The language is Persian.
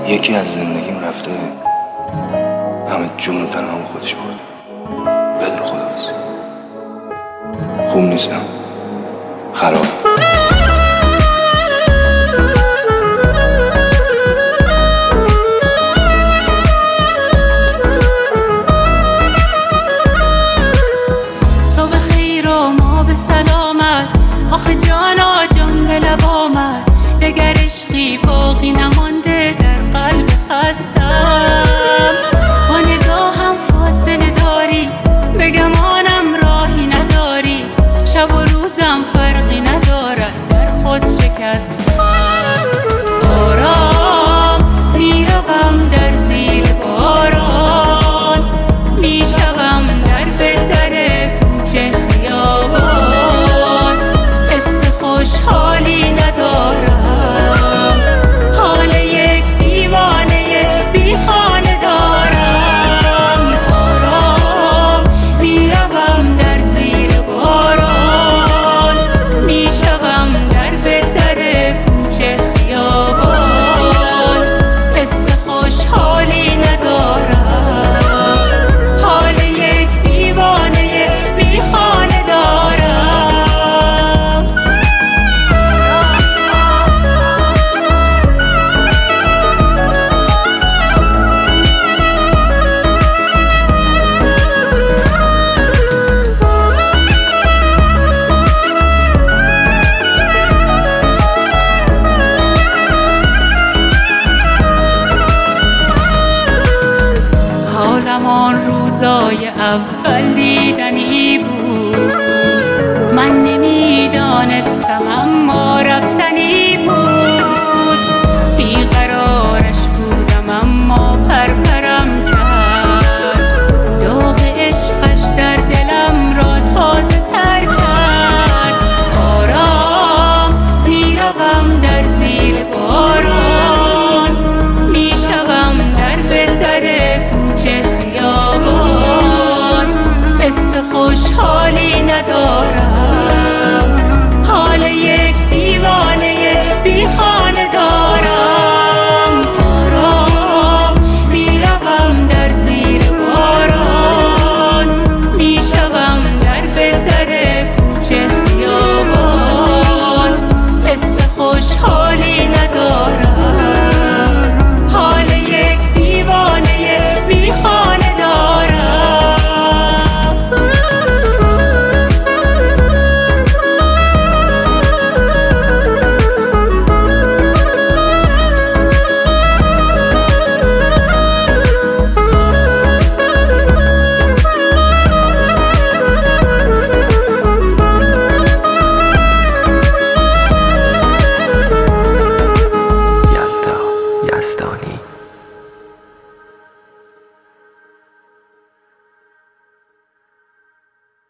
یکی از زندگیم رفته، همه جون و تنهام خودش برده. بدون خداحافظی. خوب نیستم، خراب. تو به خیر و ما به سلامت، آخه جانا جان به لب آمد. دگر عشقی باقی نمانده در قلب خستم. با نگاهم فاصله داری، به گمانم راهی نداری. شب و روزم فرقی ندارد، در خود شکستم. آرام میروم در زیر باران، میشوم در به در کوچه خیابان. حس خوشحالی ندارم، همان روزای اول دیدنی بود. من نمیدانستم اما رفتم